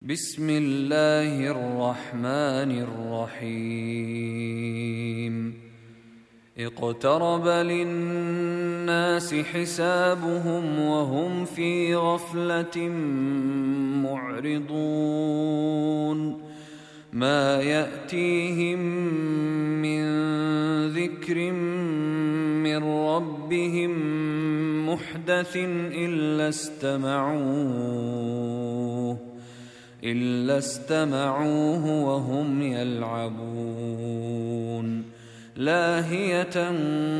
بسم الله الرحمن الرحيم اقترب للناس حسابهم وهم في غفلة معرضون ما يأتيهم من ذكر من ربهم محدث إلا استمعوه وهم يلعبون لاهية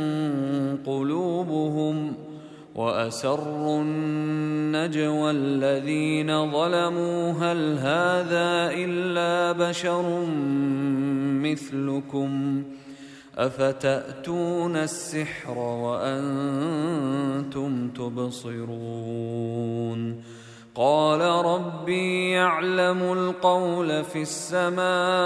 قلوبهم وأسروا النجوى الذين ظلموا هل هذا إلا بشر مثلكم أفتأتون السحر وأنتم تبصرون قال ربي يعلم القول في السماء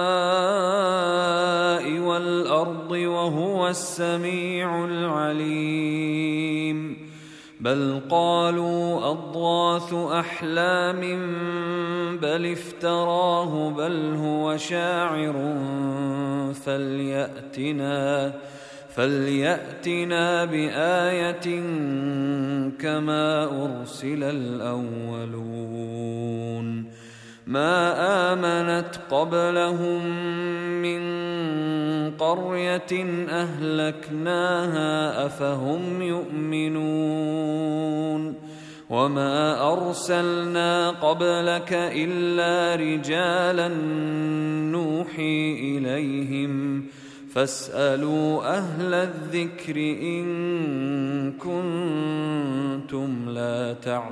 والأرض وهو السميع العليم بل قالوا أضغاث أحلام بل افتراه بل هو شاعر فليأتنا بآية كما أرسل الأولون ما آمنت قبلهم من قرية أهلكناها أفهم يؤمنون وما أرسلنا قبلك إلا رجالا نوحي إليهم فاسألوا أهل الذكر إن كنتم لا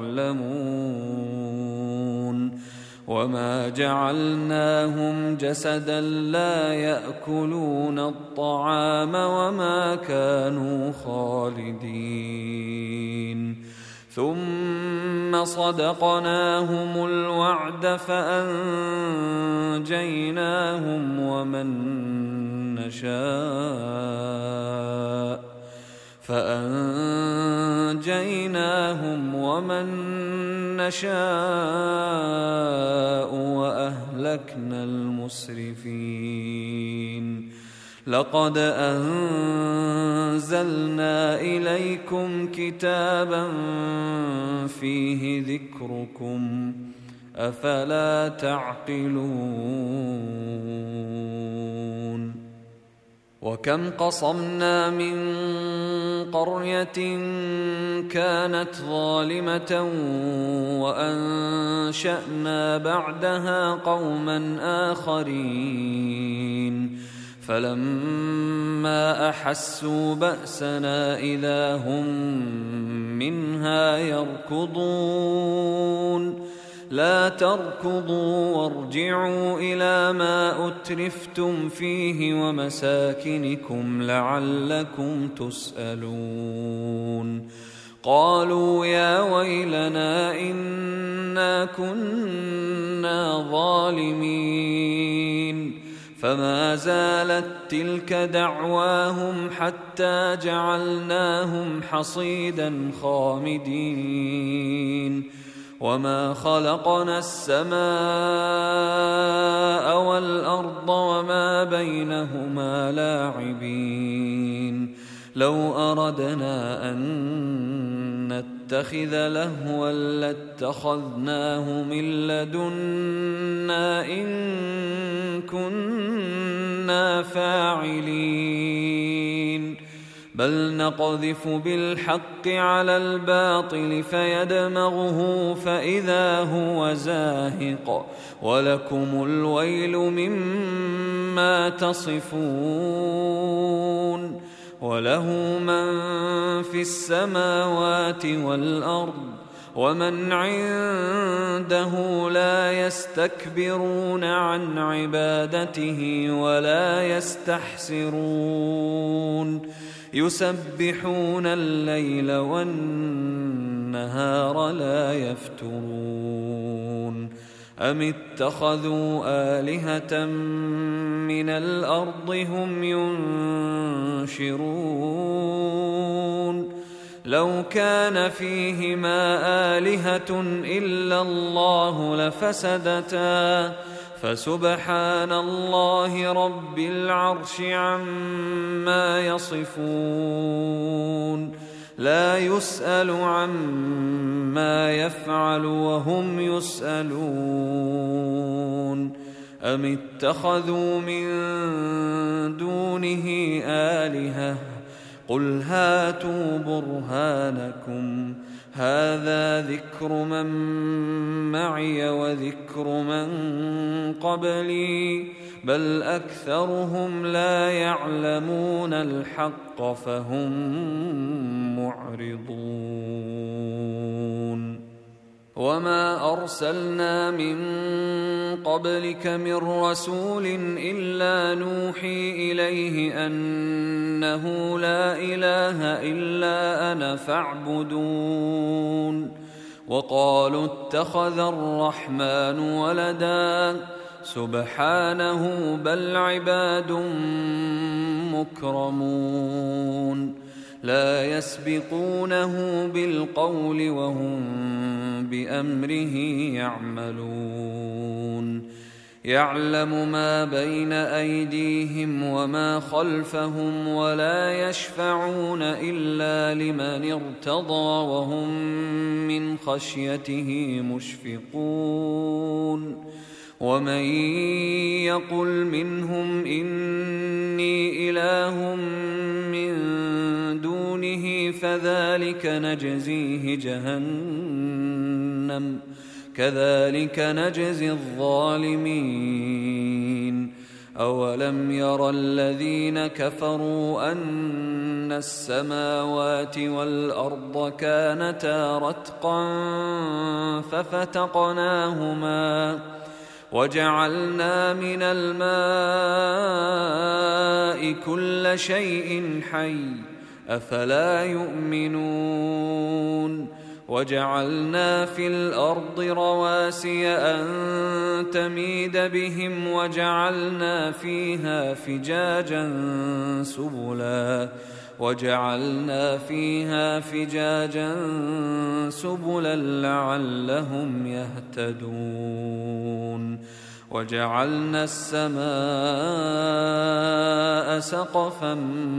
تعلمون وما جعلناهم جسدا لا يأكلون الطعام وما كانوا خالدين ثم صدقناهم الوعد فأنجيناهم ومن نشاء وأهلكنا المسرفين لقد أنزلنا إليكم كتابا فيه ذكركم أفلا تعقلون وكم قصمنا من قرية كانت ظالمة وأنشأنا بعدها قوما آخرين فلما أحسوا بأسنا إذا هم منها يركضون لا تركضوا وارجعوا إلى ما أترفتم فيه ومساكنكم لعلكم تسألون قالوا يا ويلنا إنا كنا ظالمين فما زالت تلك دعواهم حتى جعلناهم حصيدا خامدين وما خلقنا السماء والأرض وما بينهما لاعبين لو أردنا أن نتخذ لهوا لاتخذناه من لدنا إن كنا فاعلين بل نقذف بالحق على الباطل فيدمغه فإذا هو زاهق ولكم الويل مما تصفون وله من في السماوات والأرض ومن عنده لا يستكبرون عن عبادته ولا يستحسرون يسبحون الليل والنهار لا يفترون أم اتخذوا آلهة من الأرض هم ينشرون لو كان فيهما آلهة إلا الله لفسدتا فسبحان الله رب العرش عما يصفون لا يسأل عما يفعل وهم يسألون أم اتخذوا من دونه آلهة قل هاتوا برهانكم هذا ذكر من معي وذكر من قبلي بل أكثرهم لا يعلمون الحق فهم معرضون وما أرسلنا من قبلك من رسول إلا نوحي إليه أنه لا إله إلا أنا فاعبدون وقالوا اتخذ الرحمن ولدا سبحانه بل عباد مكرمون لا يسبقونه بالقول وهم بأمره يعملون يعلم ما بين أيديهم وما خلفهم ولا يشفعون إلا لمن ارتضى وهم من خشيته مشفقون ومن يقل منهم إني إله من دونه فذلك نجزيه جهنم كذلك نجزي الظالمين أولم ير الذين كفروا أن السماوات والأرض كانتا رتقا ففتقناهما وجعلنا من الماء كل شيء حي أفلا يؤمنون وجعلنا في الأرض رواسي أن تميد بهم وجعلنا فيها فجاجا سبلا لعلهم يهتدون وجعلنا السماء سقفا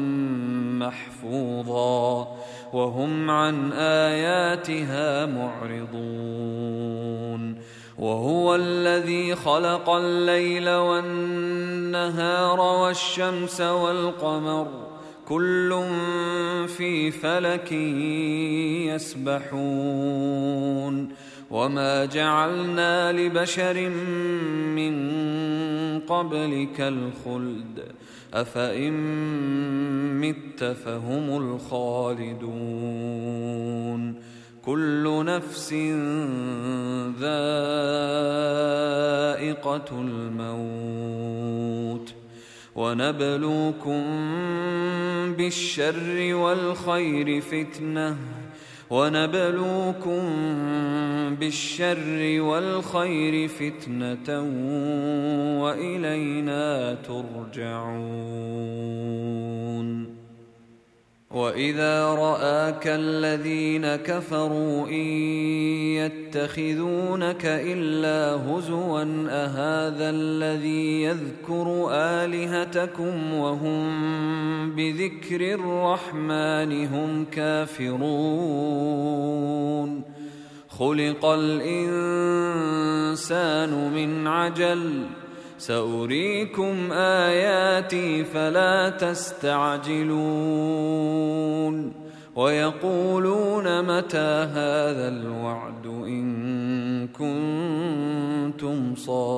محفوظا وهم عن آياتها معرضون وهو الذي خلق الليل والنهار والشمس والقمر كل في فلك يسبحون وما جعلنا لبشر من قبلك الخلد أفإن مت فهم الخالدون كل نفس ذائقة الموت ونبلوكم بالشر والخير فتنة وإلينا ترجعون وإذا رآك الذين كفروا إن يتخذونك إلا هزوا أهذا الذي يذكر آلهتكم وهم بذكر الرحمن هم كافرون خلق الإنسان من عجل سأريكم آياتي فلا تستعجلون ويقولون متى هذا الوعد إن كنتم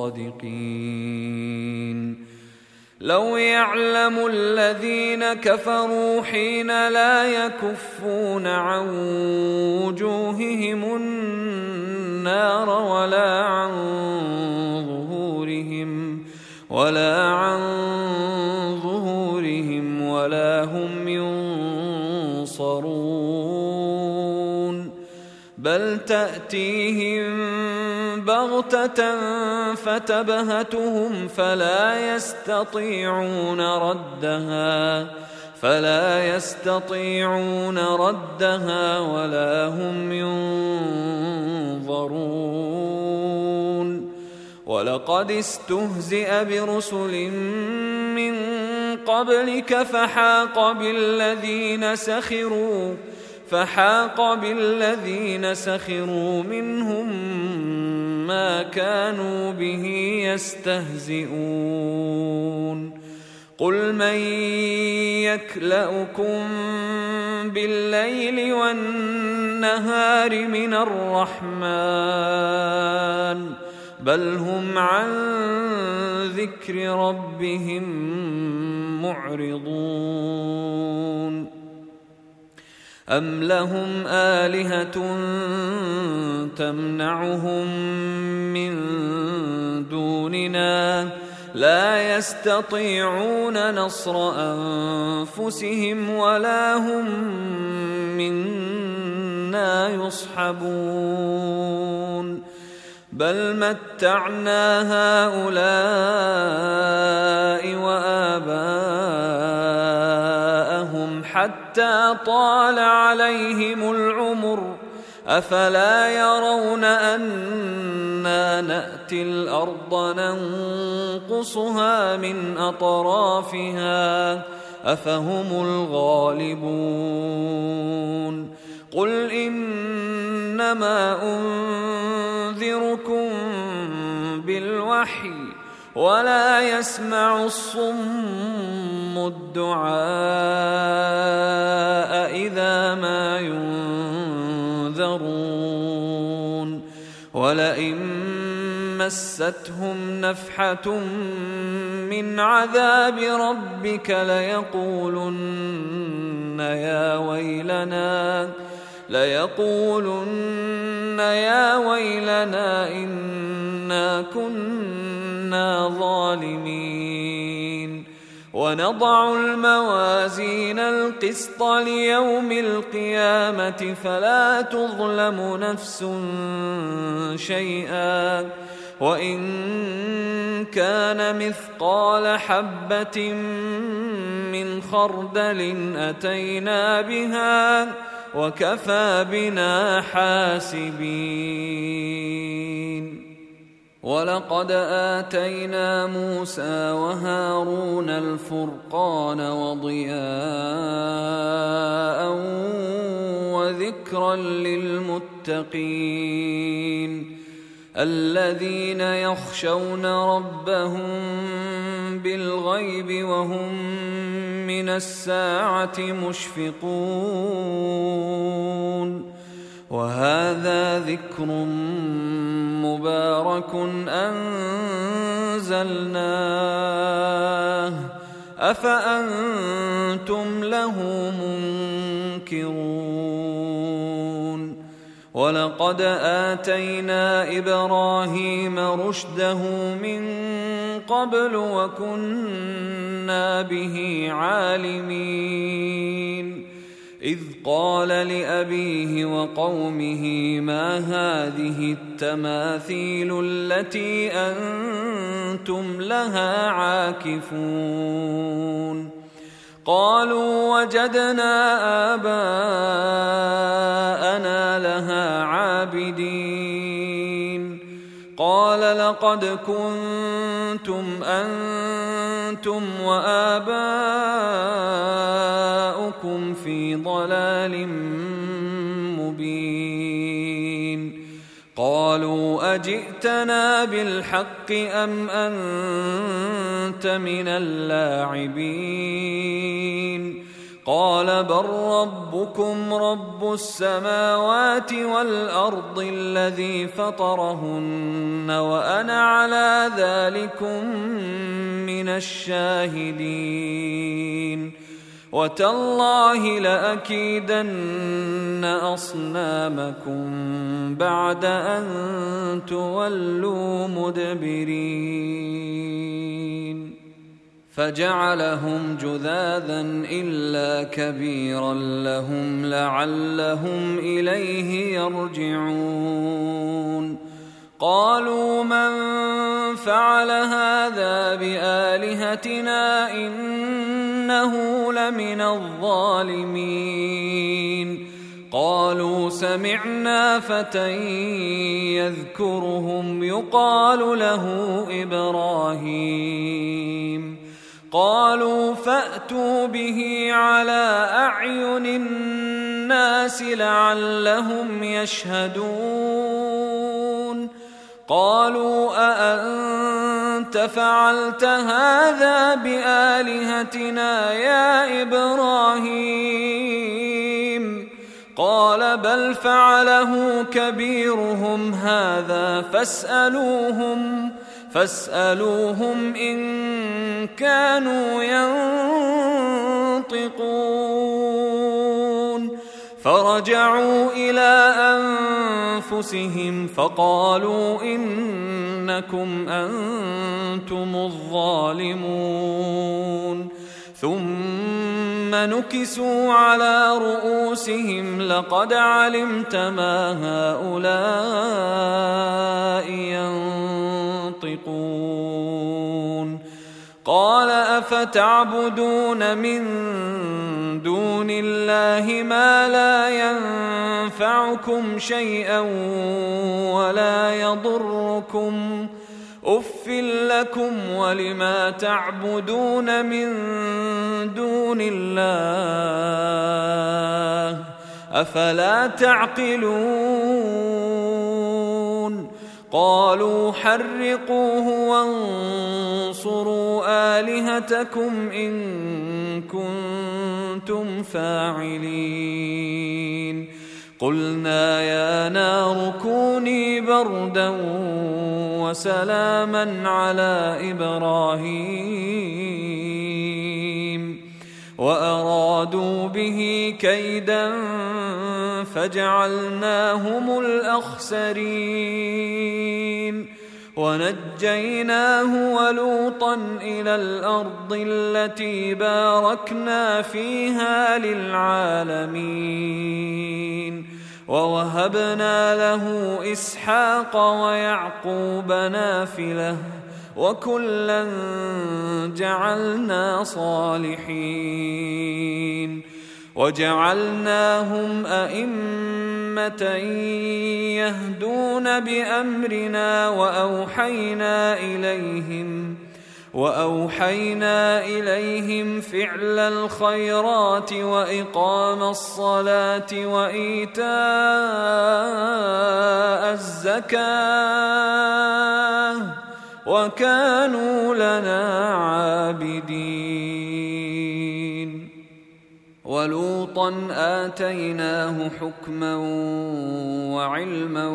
صادقين لو يعلم الذين كفروا حين لا يكفون عن وجوههم النار ولا عن ظهورهم ولا هم ينصرون بل تأتيهم بغتة فتبهتهم فلا يستطيعون ردها فلا يستطيعون ردها ولا هم ينظرون. ولقد استهزئ برسل من قبلك فحاق بالذين سخروا منهم ما كانوا به يستهزئون. قل من يكلؤكم بالليل والنهار من الرحمن بل هم عن ذكر ربهم معرضون. أم لهم آلهة تمنعهم من دوننا لا يستطيعون نصر أنفسهم ولا هم منا يصحبون. بل متعنا هؤلاء وآباءهم حتى طال عليهم العمر أفلا يرون أنا نأتي الأرض ننقصها من أطرافها أفهم الغالبون. قل إنما أنذركم بالوحي ولا يسمع الصم الدعاء إذا ما ينذرون. ولئن مستهم نفحة من عذاب ربك ليقولن يا ويلنا إنا كنا ظالمين. ونضع الموازين القسط ليوم القيامة فلا تظلم نفس شيئا وإن كان مثقال حبة من خردل أتينا بها وكفى بنا حاسبين. ولقد آتينا موسى وهارون الفرقان وضياء وذكرا للمتقين الذين يخشون ربهم بالغيب وهم من الساعة مشفقون. وهذا ذكر مبارك أنزلناه أفأنتم له منكرون. ولقد آتينا إبراهيم رشده من قبل وكنا به عالمين. إذ قال لأبيه وقومه ما هذه التماثيل التي أنتم لها عاكفون. قالوا وجدنا آباءنا لها عابدين. قال لقد كنتم أنتم وآباؤكم في ضلال مبين. قالوا أجئتنا بالحق أم أنت من اللاعبين. قال بل ربكم رب السماوات والأرض الذي فطرهن وأنا على ذلكم من الشاهدين. وتالله لأكيدن أصنامكم بعد أن تولوا مدبرين. فجعلهم جذاذا إلا كبيرا لهم لعلهم إليه يرجعون. قالوا من فعل هذا بآلهتنا إنه إنه لمن الظالمين. قالوا سمعنا فتى يذكرهم يقال له إبراهيم. قالوا فأتوا به على أعين الناس لعلهم يشهدون. قالوا أأنت فعلت هذا بآلهتنا يا إبراهيم؟ قال بل فعله كبيرهم هذا فاسألوهم إن كانوا ينطقون. فرجعوا إلى أنفسهم فقالوا إنكم أنتم الظالمون. ثم نكسوا على رؤوسهم لقد علمت ما هؤلاء ينطقون. قال أفتعبدون من دون الله ما لا ينفعكم شيئا ولا يضركم أف لكم ولما تعبدون من دون الله أفلا تعقلون. قالوا حرقوه وانصروا آلهتكم إن كنتم فاعلين. قلنا يا نار كوني بردا وسلاما على إبراهيم وأرادوا به كيدا فجعلناهم الأخسرين. ونجيناه ولوطا إلى الأرض التي باركنا فيها للعالمين. ووهبنا له إسحاق ويعقوب نافلة وكلا جعلنا صالحين. وجعلناهم أئمة يهدون بأمرنا وأوحينا إليهم فعل الخيرات وإقام الصلاة وإيتاء الزكاة وكانوا لنا عابدين. ولوطا آتيناه حكما وعلما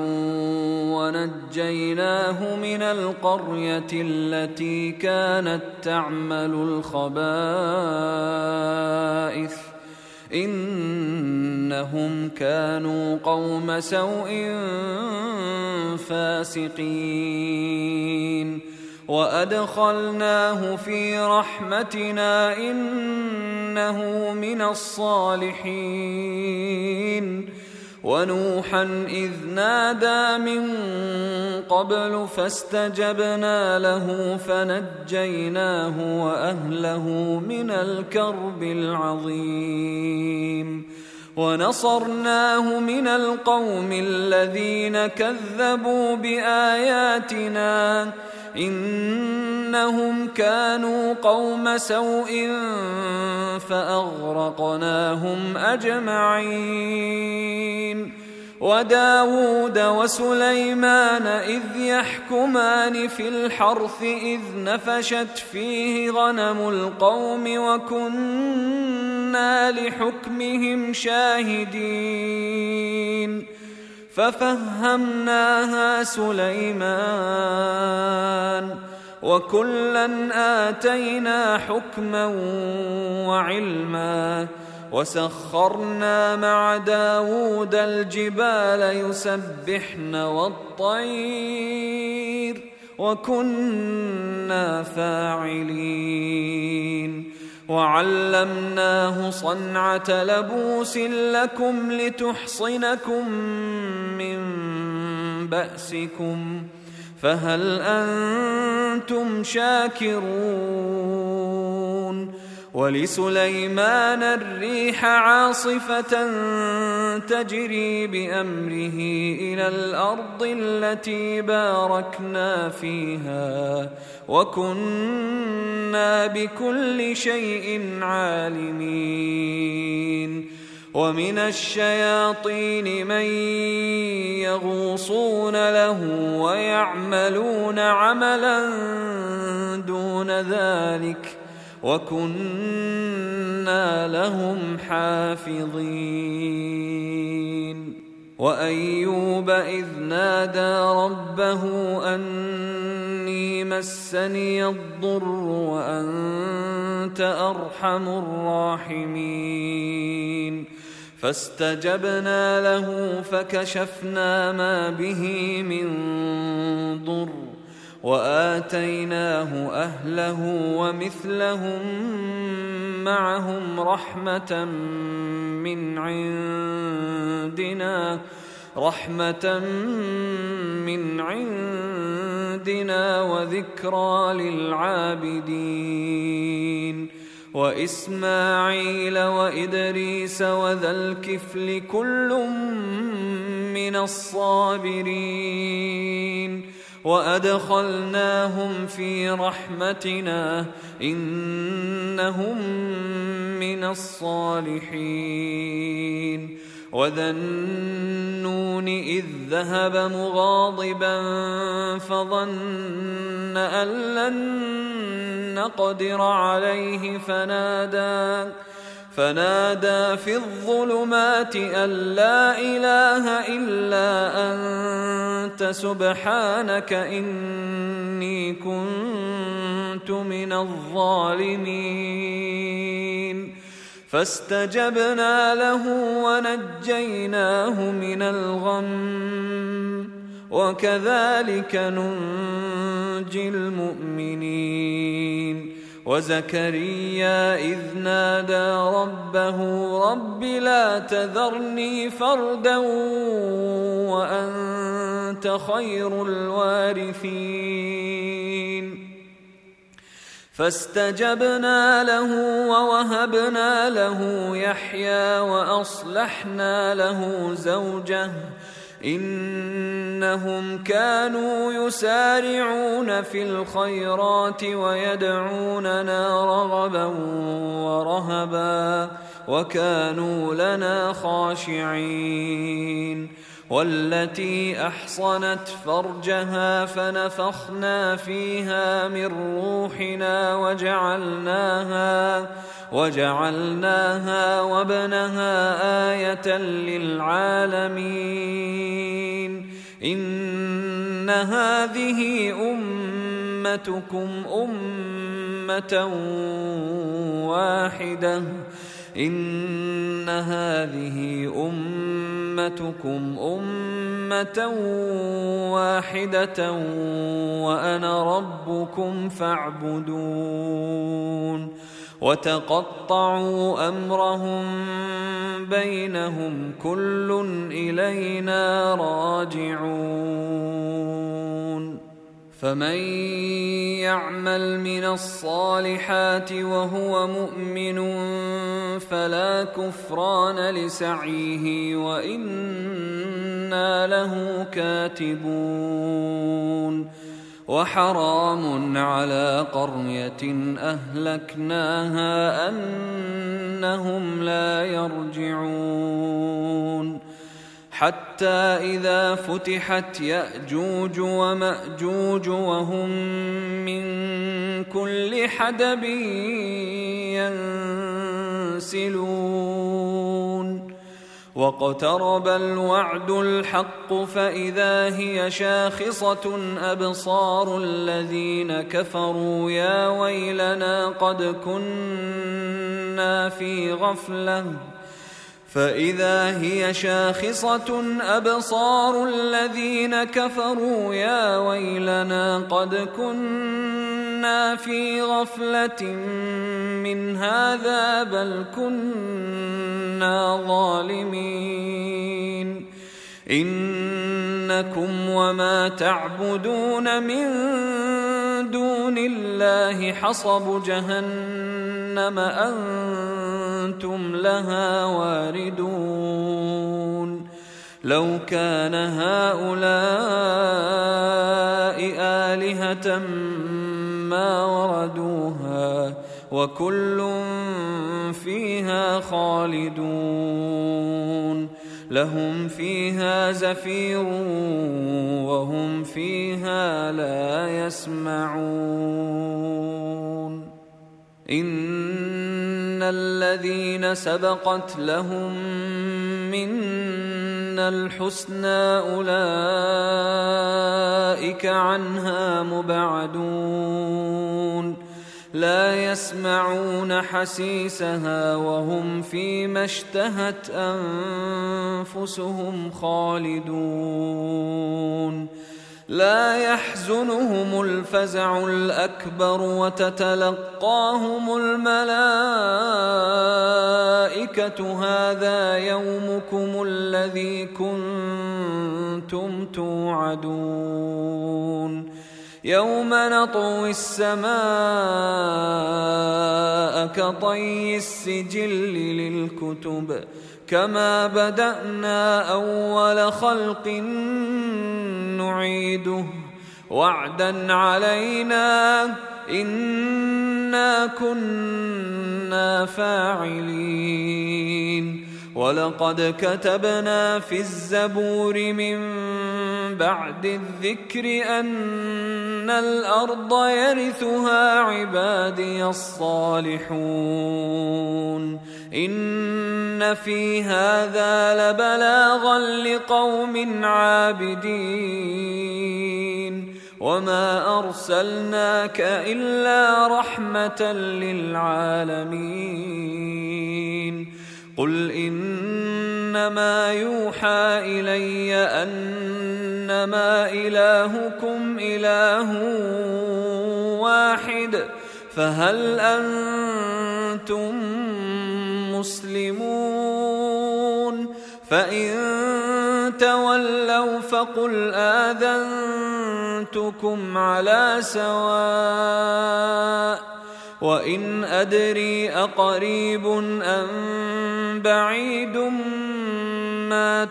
ونجيناه من القرية التي كانت تعمل الخبائث إنهم كانوا قوم سوء فاسقين. وأدخلناه في رحمتنا إنه من الصالحين. ونوحا إذ نادى من قبل فاستجبنا له فنجيناه وأهله من الكرب العظيم. ونصرناه من القوم الذين كذبوا بآياتنا إنهم كانوا قوم سوء فأغرقناهم أجمعين. وداود وسليمان إذ يحكمان في الحرث إذ نفشت فيه غنم القوم وكنا لحكمهم شاهدين. ففهمناها سليمان وكلا آتينا حكما وعلما. وسخرنا مع داود الجبال يسبحن والطير وكنا فاعلين. وعلمناه صنعة لبوس لكم لتحصنكم من بأسكم فهل أنتم شاكرون. ولسليمان الريح عاصفة تجري بأمره إلى الأرض التي باركنا فيها وكنا بكل شيء عالمين. ومن الشياطين من يغوصون له ويعملون عملا دون ذلك وكنا لهم حافظين. وأيوب إذ نادى ربه أني مسني الضر وأنت أرحم الراحمين فاستجبنا له فكشفنا ما به من ضر وآتيناه أهله ومثلهم معهم رحمة من عندنا وذكرى للعابدين. وإسماعيل وإدريس وذا الكفل كل من الصابرين وأدخلناهم في رحمتنا إنهم من الصالحين. وذا النون إذ ذهب مغاضبا فظن أن لن نقدر عليه فنادى في الظلمات أن لا إله إلا أنت سبحانك إني كنت من الظالمين. فاستجبنا له ونجيناه من الغم وكذلك ننجي المؤمنين. وزكريا إذ نادى ربه رب لا تذرني فردا وأنت خير الوارثين فاستجبنا له ووهبنا له يحيى وأصلحنا له زوجه إنهم كانوا يسارعون في الخيرات ويدعوننا رغبا ورهبا وكانوا لنا خاشعين. والتي أحصنت فرجها فنفخنا فيها من روحنا وجعلناها وابنها آية للعالمين. إن هذه أمتكم أمة واحدة وأنا ربكم فاعبدون. وتقطعوا أمرهم بينهم كل إلينا راجعون. فمن يعمل من الصالحات وهو مؤمن فلا كفران لسعيه وإنا له كاتبون. وحرام على قرية أهلكناها أنهم لا يرجعون حتى إذا فتحت يأجوج ومأجوج وهم من كل حدب ينسلون. واقترب الوعد الحق فإذا هي شاخصة أبصار الذين كفروا يا ويلنا قد كنا في غفلة فإذا هي شاخصة أبصار الذين كفروا يا ويلنا قد كنا في غفلة من هذا بل كنا ظالمين. إنكم وما تعبدون من دون الله حصب جهنم أنتم لها واردون لو كان هؤلاء آلهة ما وردوها وكل فيها خالدون لهم فيها زفير وهم فيها لا يسمعون إن الذين سبقت لهم منا الحسنى أولئك عنها مبعدون لا يسمعون حسيسها وهم فيما اشتهت أنفسهم خالدون لا يحزنهم الفزع الأكبر وتتلقاهم الملائكة هذا يومكم الذي كنتم توعدون يوم نطوي السماء كطي السجل للكتب كما بدأنا أول خلق نعيده وعدا علينا إنا كنا فاعلين ولقد كتبنا في الزبور من بعد الذكر أن الأرض يرثها عبادي الصالحون إن في هذا لبلاغا لقوم عابدين وما أرسلناك إلا رحمة للعالمين قل إنما يوحى إلي أنما إلهكم إله واحد فهل أنتم مسلمون فإن تولوا فقل آذنتكم على سواء وإن أدري أقريب أم بعيد ما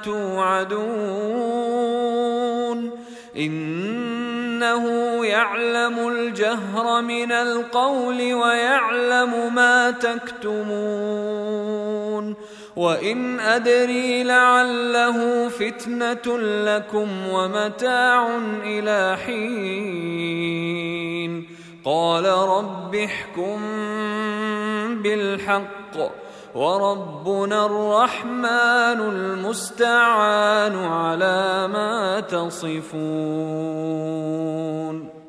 توعدون إنه يعلم الجهر من القول ويعلم ما تكتمون وإن أدري لعله فتنة لكم ومتاع إلى حين قال رب احكم بالحق وربنا الرحمن المستعان على ما تصفون.